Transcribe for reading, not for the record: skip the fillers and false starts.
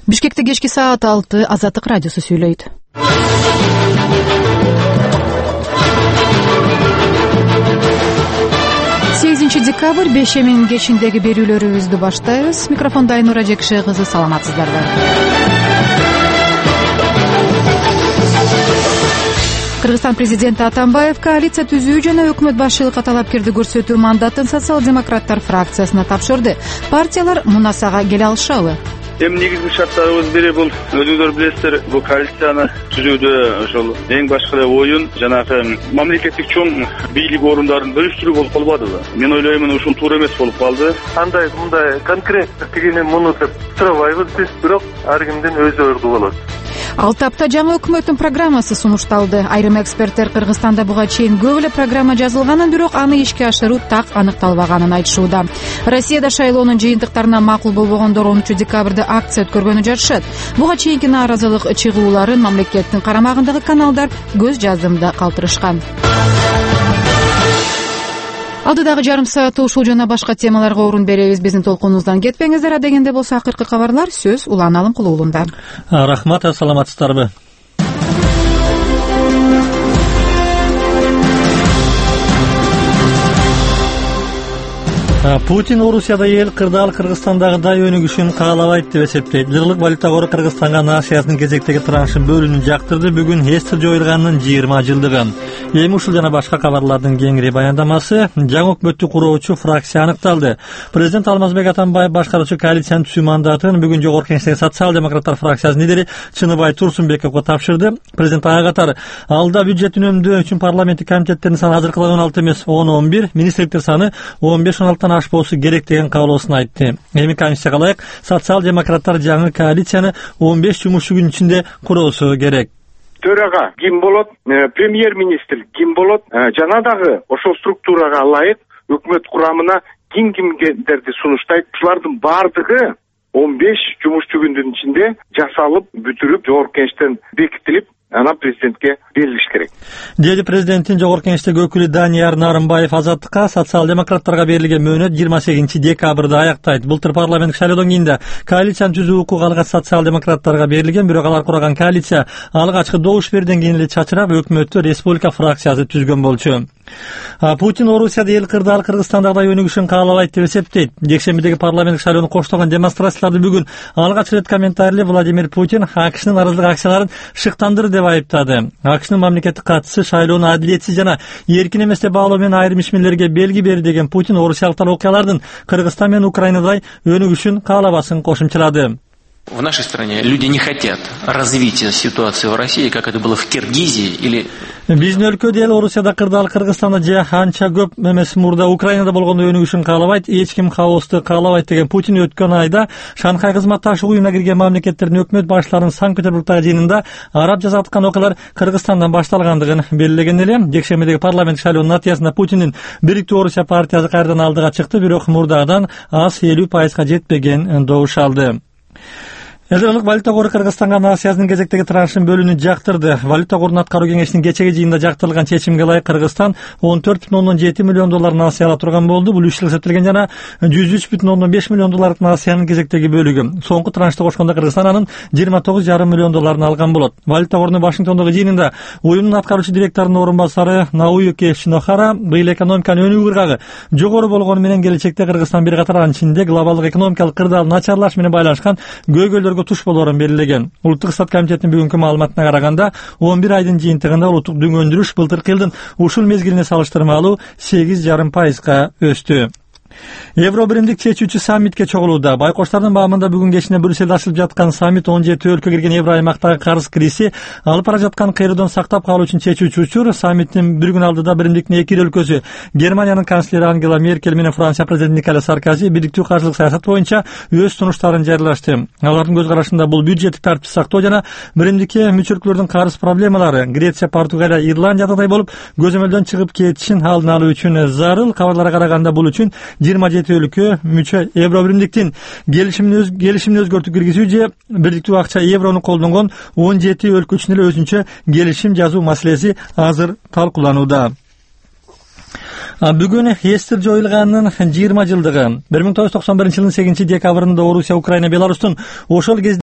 Бишкекте кечки саат 6 Азаттык радиосу сүйлөйт. 8 декабрь бешемин кечиндеги берүүлөрүбүздү баштайбыз. Микрофонда Айнура Жекше кызы, саламатсыздарбы? Кыргызстан президенти Атамбаев коалиция түзүү жана өкмөт башчылыкка талапкерди көрсөтүү мандатын социал-демократтар фракциясына тапшырды. Партиялар мунасага келе алышабы? Негизги шарттарыбыз бири бул өзүңөр билесиздер, бул коалицияны түзүүдө ошол эң башкы оюн жанагы мамлекеттик чоң бийлик орундарын бөлүштүрүү болуп калбадыбы? Мен ойлоймун, ушул туура эмес болуп калды. Андай мындай конкрет тигини муну деп сурабайбыз биз, бирок ар кимдин өз орду болот. Ал тапта жаңы өкмөттүн программасы сунушталды. Айрым эксперттер Кыргызстанда буга чейин көп эле программа жазылганын, бирок аны ишке ашыруу так аныкталбаганын айтышууда. Россияда шайлоонун жыйынтыктарына макул болбогондор 10 декабрда акция өткөргөнү жатышат. Буга чейинки нааразылык чыгууларын мамлекеттин карамагындагы каналдар көз жаздымда калтырышкан. Алдыдагы жарым саатта ушул жана башка темаларга орун беребиз. Биздин толкунубуздан кетпеңиздер. Адегенде болсо акыркы кабарлар сөз Улан Алымкулуулунда. Рахмат, саламатсыздарбы? Путин Орусияда эл кырдаал Кыргызстандагыдай өнүгүшүн каалабайт деп эсептейт. Жылдык валюта кору Кыргызстанга нациясынын кезектеги траншын бөлүүнү жактырды. Бүгүн эстер жоюлганынын 20 жылдыгы. Эми ушул жана башка кабарлардын кеңири баяндамасы. Жаңы өкмөттү куруучу фракция аныкталды. Президент Алмазбек Атамбаев башкаруучу коалициянын түзүү мандатын бүгүн жогорку кеңештеги социал-демократтар фракциясынын лидери Чыныбай Турсунбековго тапшырды. Президент ага катары алда бюджет үнөмдөө үчүн парламенттик комитеттердин саны азыркыла 16 эмес 10-11, министрликтер саны 15-16 ашпоосу керек деген каалоосун айтты. Эми комиссияга ылайык социал-демократтар жаңы коалицияны 15 жумуш күнүн ичинде куруусу керек. Төрага ким болот, премьер-министр ким болот, жана дагы ошол структурага ылайык өкмөт курамына кимдерди сунуштайт. Булардын бардыгы 15 жумуш күндүн ичинде жасалып, бүтүрүп, жогорку кеңештен бекитилип, ана президентке берилиш керек. Деди президенттин жогорку кеңештеги өкүлү Данияр Нарымбаев Азаттыкка социал-демократтарга берилген мөөнөт 28 декабрда аяктайт. Былтыр парламенттик шайлоодон кийин коалицияны түзүү укугу алгач социал-демократтарга берилген, бирок алар курган коалиция алгачкы добуш бергенден кийин эле чачырап өкмөттү республика фракциясы түзгөн болчу. Путин Орусияда эл кырдаал Кыргызстандагыдай өнүгүшүн каалабайт деп эсептейт. Жекшембидеги парламенттик шайлоону коштогон демонстрацияларды бүгүн алгач рет комментарийли Владимир Путин АКШнын наразылык акцияларын шыктандырды деп айыптады. АКШнын мамлекеттик катчысы шайлоону адилетсиз жана эркин эмес деп баалоо менен айрым ишмерлерге белги берди деген Путин орусиялыктар окуялардын Кыргызстан менен Украинадай өнүгүшүн каалабасын кошумчалады. В нашей стране люди не хотят развития ситуации в России, как это было в Киргизии или... Биздин өлкөдө эл Орусияда кырдаал Кыргызстанда же анча көп эмес мурда Украинада болгондой өнүгүшүн каалабайт, эч ким хаосту каалабайт деген Путин өткөн айда Шанхай кызматташуу уюмуна кирген мамлекеттердин өкмөт башчыларынын Санкт-Петербургдагы жыйынында арап жазаткан окуялар Кыргызстандан башталгандыгын белгилеген эле. Жекшембидеги парламент шайлоонун натыйжасында Путиндин Бириктүү Орусия партиясы кайрадан алдыга чыкты, бирок мурдагыдан аз 50% жетпеген добуш алды. Жылдык валюта кору Кыргызстанга нациясынын кезектеги траншын бөлүүнү жактырды. Валюта корунун аткаруу кеңешинин кечеги жыйынында жактырылган чечимге ылайык Кыргызстан 14,7 миллион доллар нация ала турган болду. Бул 3 жыл эсептелген жана 103,5 миллион долларлык нациянын кезектеги бөлүгү. Соңку траншты кошкондо Кыргызстан анын 29,5 миллион долларын алган болот. Валюта корунун Вашингтондогу жыйынында уюмдун аткаруучу директорунун орун басары Науюки Шинохара быйыл экономиканын өнүгүү ыргагы жогору болгону менен келечекте Кыргызстан бир катар анын ичинде глобалдык экономикалык кырдаал начарлаш менен байланышкан көйгөйлөргө туш болоорун белгилеген. Улуттук ыстат комитетинин бүгүнкү маалыматына караганда 11 айдын жыйынтыгында улуттук дүң өндүрүш былтыркы жылдын ушул мезгилине салыштырмалуу 8,5% өстү. Евро биримдик чечүүчү саммитке чогулууда. Байкоштардын баамында бүгүн кечинде Брюсселде ачылып жаткан саммит 17 өлкө кирген Евро аймактагы карыз кризи алып бара жаткан кыйроодон сактап калуу үчүн чечүүчү учур. Саммиттин bir күн алдыда биримдиктин эки өлкөсү Германиянын канцлери Ангела Меркель менен Франция президенти Николя Саркози бириктүү каржылык саясат боюнча өз сунуштарын жарыялашты. Алардын көз карашында бул бюджеттик тартипти сактоо жана биримдикке мүчөлүктөрдүн карыз проблемалары Греция, Португалия, Ирландиядай болуп көзөмөлдөн чыгып кетишин алдын алуу үчүн зарыл. Кабарларга караганда бул үчүн 27 өлкө мүчө Евро биримдиктин келишимин өзгөртүп киргизүү же бириктүү акча еврону колдонгон 17 өлкө үчүн эле өзүнчө келишим жазуу маселеси азыр талкууланууда. Бүгүн эстер жоюлганынын 20 жылдыгы. 1991 жылдын 8 декабрында Орусия, Украина, Беларустун ошол кезде